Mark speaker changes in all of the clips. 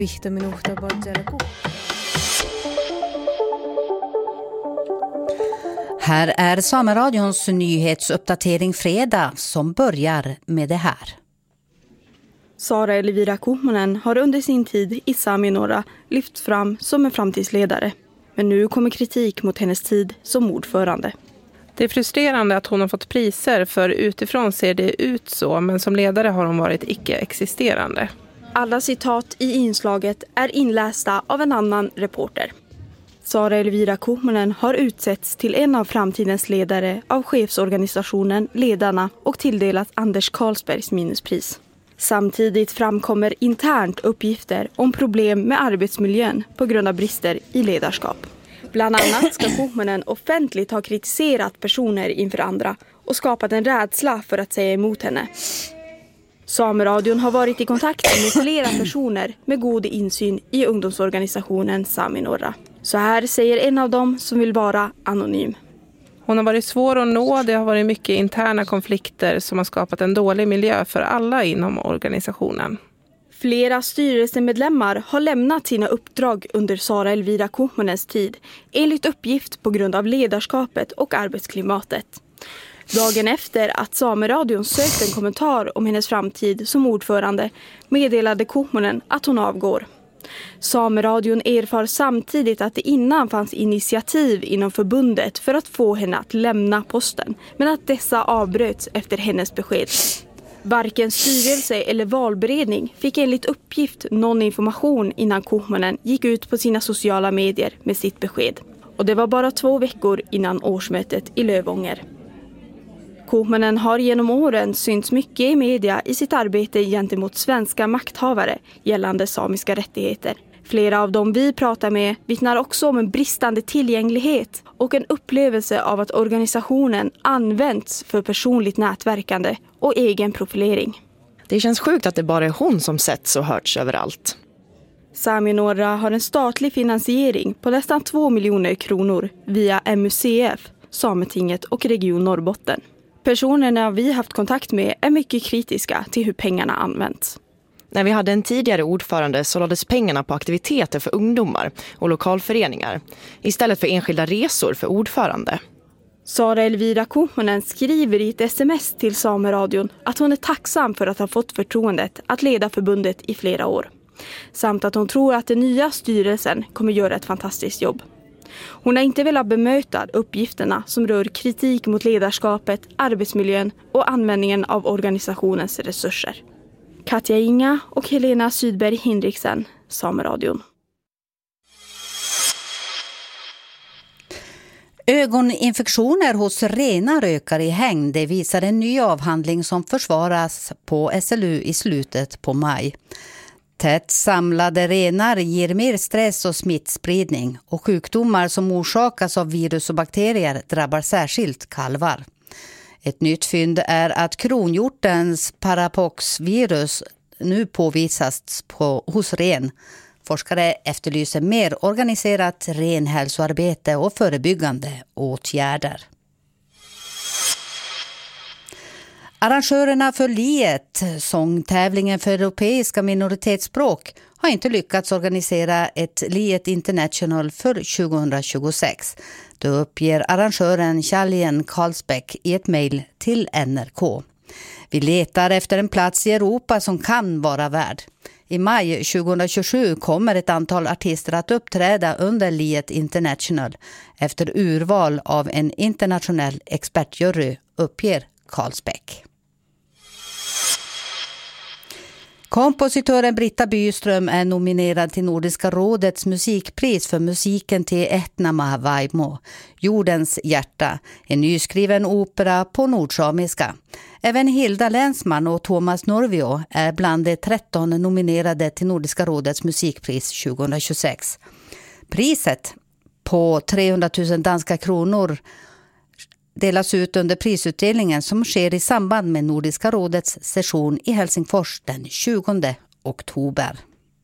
Speaker 1: Här är Sameradions nyhetsuppdatering fredag som börjar med det här.
Speaker 2: Sara Elvira Kuhmonen har under sin tid i Sami Norra lyft fram som en framtidsledare. Men nu kommer kritik mot hennes tid som ordförande.
Speaker 3: Det är frustrerande att hon har fått priser, för utifrån ser det ut så, men som ledare har hon varit icke-existerande.
Speaker 2: Alla citat i inslaget är inlästa av en annan reporter. Sara Elvira Kuhmonen har utsetts till en av framtidens ledare av chefsorganisationen Ledarna och tilldelats Anders Carlsbergs minuspris. Samtidigt framkommer internt uppgifter om problem med arbetsmiljön på grund av brister i ledarskap. Bland annat ska Kuhmonen offentligt ha kritiserat personer inför andra och skapat en rädsla för att säga emot henne. Sameradion har varit i kontakt med flera personer med god insyn i ungdomsorganisationen Sami Norra. Så här säger en av dem som vill vara anonym.
Speaker 3: Hon har varit svår att nå, det har varit mycket interna konflikter som har skapat en dålig miljö för alla inom organisationen.
Speaker 2: Flera styrelsemedlemmar har lämnat sina uppdrag under Sara Elvira Kuhmonens tid, enligt uppgift på grund av ledarskapet och arbetsklimatet. Dagen efter att Sameradion sökte en kommentar om hennes framtid som ordförande meddelade Kuhmonen att hon avgår. Sameradion erfar samtidigt att det innan fanns initiativ inom förbundet för att få henne att lämna posten, men att dessa avbröts efter hennes besked. Varken styrelse eller valberedning fick enligt uppgift någon information innan Kuhmonen gick ut på sina sociala medier med sitt besked. Och det var bara 2 veckor innan årsmötet i Lövånger. Kuhmonen har genom åren synts mycket i media i sitt arbete gentemot svenska makthavare gällande samiska rättigheter. Flera av dem vi pratar med vittnar också om en bristande tillgänglighet och en upplevelse av att organisationen används för personligt nätverkande och egen profilering.
Speaker 4: Det känns sjukt att det bara är hon som setts och hörts överallt.
Speaker 2: Sami Norra har en statlig finansiering på nästan 2 miljoner kronor via MUCF, Sametinget och Region Norrbotten. Personerna vi haft kontakt med är mycket kritiska till hur pengarna används.
Speaker 4: När vi hade en tidigare ordförande så lades pengarna på aktiviteter för ungdomar och lokalföreningar istället för enskilda resor för ordförande.
Speaker 2: Sara Elvira Kuhmonen skriver i ett sms till Sameradion att hon är tacksam för att ha fått förtroendet att leda förbundet i flera år. Samt att hon tror att den nya styrelsen kommer göra ett fantastiskt jobb. Hon har inte velat bemöta uppgifterna som rör kritik mot ledarskapet, arbetsmiljön och användningen av organisationens resurser. Katja Inga och Helena Sydberg Hinriksen, Sameradion.
Speaker 1: Ögoninfektioner hos renar ökar i hägn. Det visar en ny avhandling som försvaras på SLU i slutet på maj. Tätt samlade renar ger mer stress och smittspridning, och sjukdomar som orsakas av virus och bakterier drabbar särskilt kalvar. Ett nytt fynd är att kronhjortens parapoxvirus nu påvisats hos ren. Forskare efterlyser mer organiserat renhälsoarbete och förebyggande åtgärder. Arrangörerna för LIET, sångtävlingen för europeiska minoritetsspråk, har inte lyckats organisera ett LIET International för 2026. Det uppger arrangören Chalien Karlsbäck i ett mejl till NRK. Vi letar efter en plats i Europa som kan vara värd. I maj 2027 kommer ett antal artister att uppträda under LIET International efter urval av en internationell expertjury, uppger Karlsbäck. Kompositören Britta Byström är nominerad till Nordiska rådets musikpris för musiken till Etnama Vaimo, Jordens hjärta, en nyskriven opera på nordsamiska. Även Hilda Länsman och Thomas Norvio är bland de 13 nominerade till Nordiska rådets musikpris 2026. Priset på 300 000 danska kronor delas ut under prisutdelningen som sker i samband med Nordiska rådets session i Helsingfors den 20 oktober.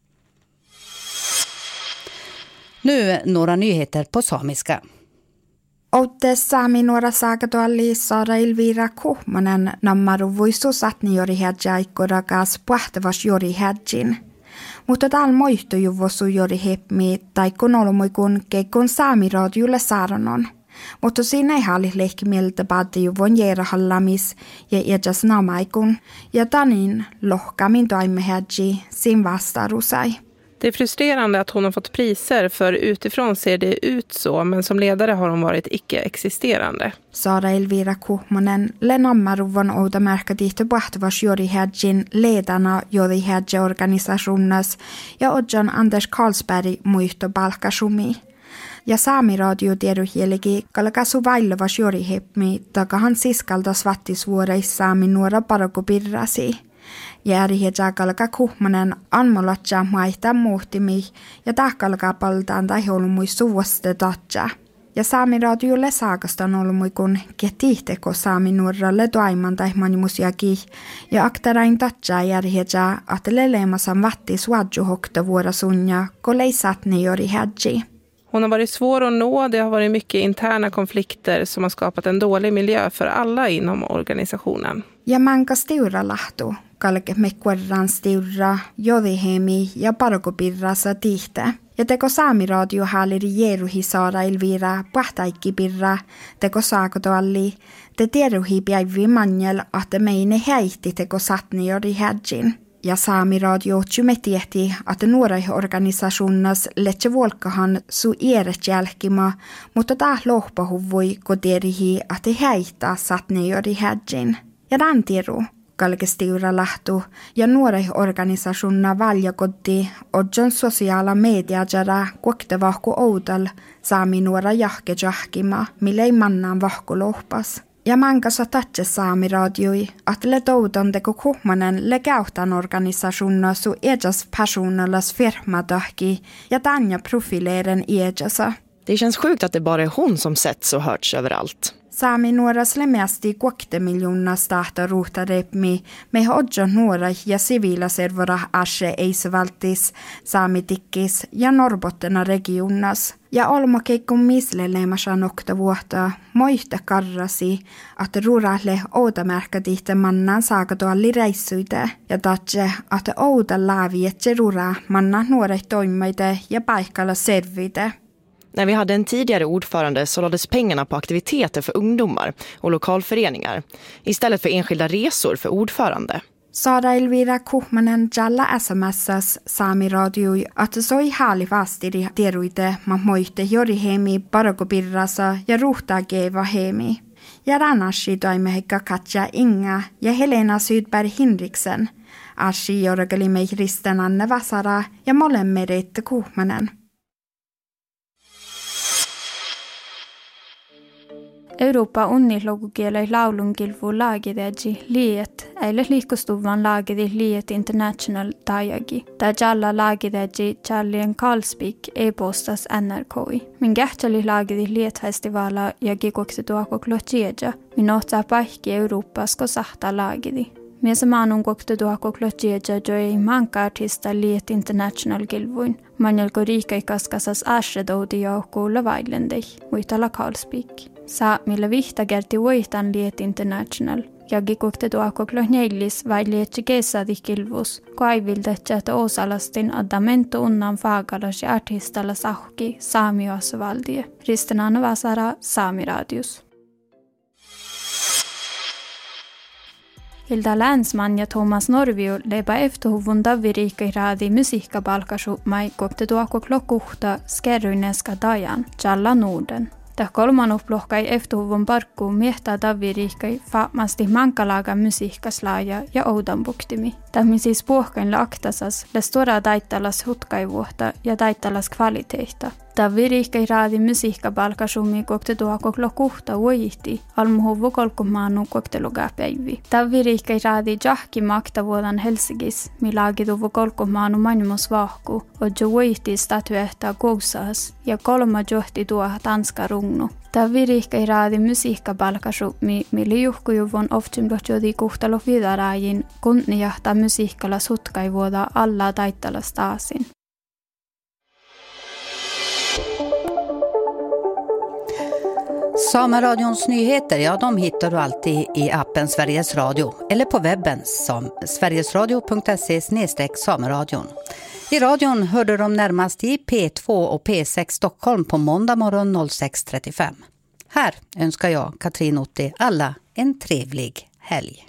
Speaker 1: Nu några nyheter på samiska.
Speaker 5: Outte Sami Norra saakatualli Sara Elvira Kuhmonen nammaru vuisus atni jori hedjaikko rakas pahtavas jori hedjin. Mutta tal moihto juvosu jori hepmi tai konolomuikun keikon Saamiradiolle saaranon. Mutta siinä ei halli lehkimieltä päätä juvon järahallamis ja edes namaikun ja tanin lohkamin toimehädji sin vastarusai.
Speaker 3: Det är frustrerande att hon har fått priser, för utifrån ser det ut så, men som ledare har hon varit icke-existerande.
Speaker 5: Sara Elvira Kuhmonen lenammaruvon outamärkadiihto pahtuvas jorihädjin ledana jorihädjä-organisationnas ja Odjon Anders Karlsberg muihto palkkasumi. Ja Saamiradio tiedohielegi kalkasu vaillevas jorihepmi takahan siskaltas vattisvuoreissa saamin nuora parokupirrasi. Järjehdä kalka Kuhmonen anmolatja maihtaa muhtimi ja tahkalkaa paltaan tai olumui suvoste tatja. Ja Saamiradiolle saakasta on olumui kun ketihteko Saamin nuoralle toiman tai manimusiakin ja aktarain tatja järjehdä atele leemasan vattis wadju hokta vuora sunja, kun leisat ne jori hädji.
Speaker 3: Hon har varit svår att nå, det har varit mycket interna konflikter som har skapat en dålig miljö för alla inom organisationen.
Speaker 5: Ja manka stiura lahtu, kalke mekkuerran stiura, jodihemi ja parokopirrasa tihte. Ja teko Saamiradio haaliri jeruhi Sara Elvira pahtaikkipirra, teko saakotoalli, te tieruhi päivi manjel, ahte meine häihti teko satni jori hädjin. Ja Saamiradio tjumetiehti, että nuoraiorganisationnas letse volkahan su eeret jälkima, mutta tää lohpahuvui koderihi, että häihtää satne jori hädjin. Ja tämän tiedu, kalkestiura lahtu, ja nuoraiorganisationna valjakotti, odjon sosiaala mediajara kuokte vahku oudal, saami nuora jahke jahkima, mille ei mannaan vahku lohpas. Ja mankassa tatse Saamiradioi, että le toudan teko Kuhmonen le käytän organisationerna su ejas personalas firmadahki ja tanja profileeren ejasa.
Speaker 4: Det känns sjukt att det bara är hon som setts och hörts överallt.
Speaker 5: Saami nuoras lemesti 60 miljoner starta ruutarepmi, me odjon nuora ja siviilaservora ashe eisevaltis, Saamitikkis ja Norbottena regionas. Ja olmokeikun misle leemasa nokta vuotta, moihte karrasi, että ruurahle outamärkadihte mannan saakatoalli reissuite, ja tatse, että outa laavietse ruura mannan nuoret toimite ja paikkalla servite.
Speaker 4: När vi hade en tidigare ordförande så lades pengarna på aktiviteter för ungdomar och lokalföreningar istället för enskilda resor för ordförande.
Speaker 5: Sara Elvira Kuhmonen jalla sms:s Saamiradio, että soi haali vastiri tieruite ma moitte jori hemi parokopirrasa ja ruhtaa geva hemi. Ja rannashi toimehikka Katja Inga ja Helena Sydberg Hinriksen. Ashi jorgali mei Kristen Anne Vasara ja molemmerit Kuhmonen.
Speaker 6: Euroopa unnilogukielei laulunkilvu laagideji liiet, eile liikustuvan laagidi liiet international tajagi. Ta jalla laagideji Charlien Karlsbik e-postas NRKi. Min kähteli laagidi liiet festivala ja kikokse tuoko klotjeja. Min otsaa paikki Euroopas ko sahta laagidi. Mies maanun kokte tuoko klotjeja joi manka artista liiet international kilvuin. Manjelko riikai kaskasas asredoudi joukkuulla vailendei, muitala Karlsbik. Saa millä vihtagerti voitan liet international. Ja kikukte tuoko klotneilis vai lietsi kesädi kilvus. Kaivildet että osalastin adamento unnan faagalas ja artistalla sahki saamioasvaldie. Ristenana Vasara, Saamiradius. Hilda Länsman ja Thomas Norvio leipä efterhuvun davviriikkai raadi musiikkapalkasu mai kokte tuoko klokuhta skerryneska dajan, Jalla Norden. Tämä kolman upplohkai efterhuvun parkkuun miehtää davviriikkai faamasti mankalaaga musiikkaslaaja ja oudanbuktimi. Tämä siis puhkain laaktasas le stora taittalas hutkaivuohta ja taittalas kvaliteihta. Davviriikkai raadi musiikkapalkasumi kokte tuoko klokuhta voihti, almuhuvu kolkumaanu koktelugaa päivi. Davviriikkai raadi jahki maktavuodan Helsingis, milaagiduvu kolkumaanu manimus vahku, odjo voihti statuehtaa koussaas ja kolma johti tuoha tanska rungnu. Davviriikkai raadi musiikkapalkasumi, mili juhkujuvun oftimlotjodi kuhtalo vidaraajin, kuntni jahtaa musiikkalas hutkaivuoda alla taittalas taasin.
Speaker 1: Sameradions nyheter, ja, de hittar du alltid i appen Sveriges Radio eller på webben som sverigesradio.se/sameradion. I radion hörde de närmast i P2 och P6 Stockholm på måndag morgon 06.35. Här önskar jag, Katrin Otti, alla en trevlig helg.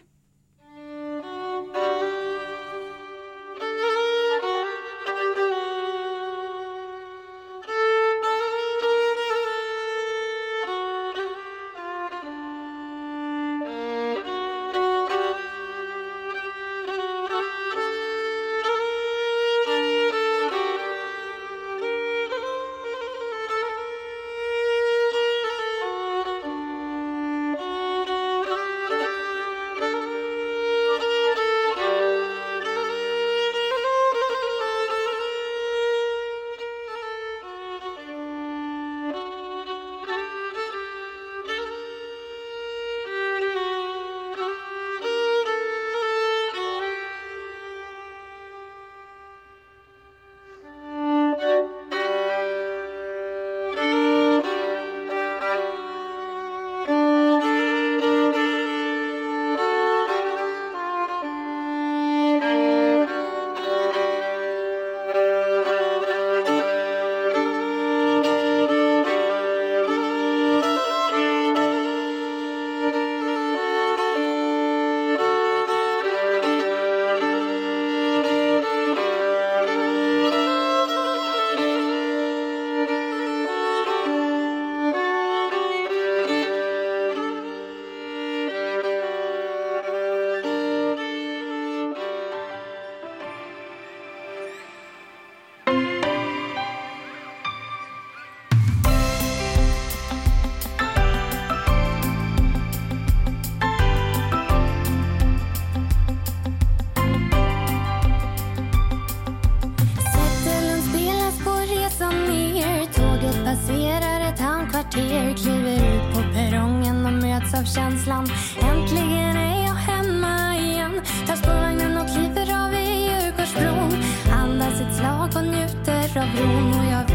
Speaker 7: Kliver ut på perrongen och möts av känslan. Äntligen är jag hemma igen. Tar spårvagnen och kliver av i Djurgårdsbron. Andas ett slag och njuter av bron. Och jag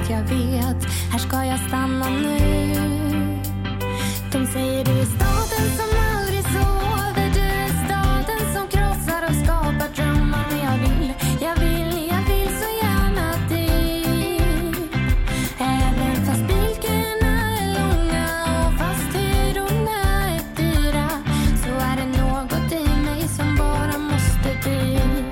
Speaker 7: vet, här ska jag stanna nu. De säger du är staden som aldrig sover. Du är staden som krossar och skapar drömmar. Men jag vill så gärna dit. Även fast bilköerna är långa och fast hyrorna är dyra, så är det något i mig som bara måste dit.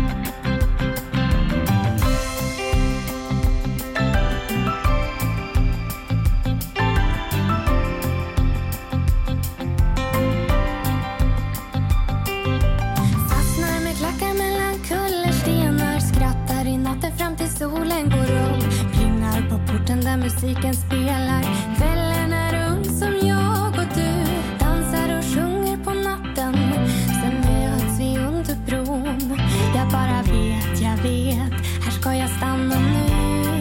Speaker 7: Fastnar med klackar mellan kullerstenar, skrattar i natten fram till solen går upp. Plingar på porten där musiken spelar. Kvällen är ung som jag och du. Dansar och sjunger på natten. Sen möts vi under bron. Jag bara vet, här ska jag stanna nu.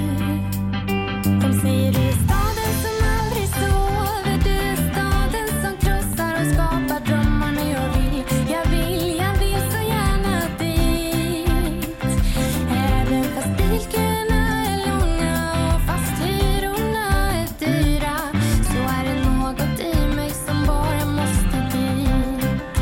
Speaker 7: De säger du är staden som aldrig sover. Du är staden som krossar och skapar drömmar. Men jag vill så gärna dit. Även fast bilköerna är långa och fast hyrorna är dyra, så är det något i mig som bara måste dit.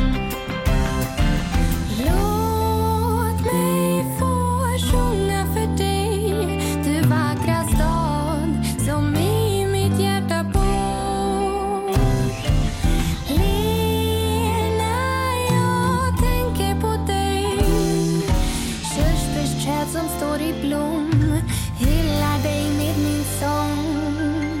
Speaker 7: Låt mig få sjunga för dig, du vackra stad som i mitt hjärta bor. Ler när jag tänker på dig. Körsbärsträd som står i blom hyllar dig med min sång.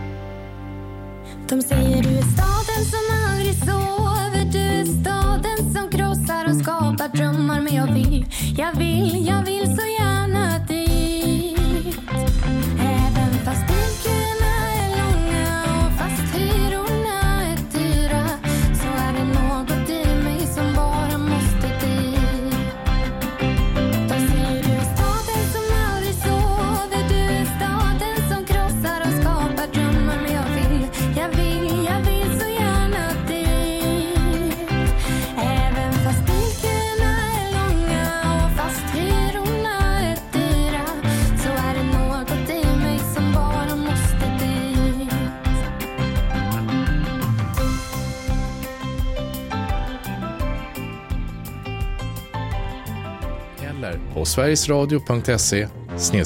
Speaker 7: De säger du är staden som aldrig sover. Du är staden som krossar och skapar drömmar. Men jag vill så gärna dit. Även fast bilköerna är långa och fast hyrorna är dyra, så är det något i mig som bara måste dit. De säger du är staden som aldrig sover. Du är staden som krossar och skapar drömmar. Men jag vill så gärna dit. Även fast bilköerna är långa och fast hyrorna
Speaker 8: sverigesradio.se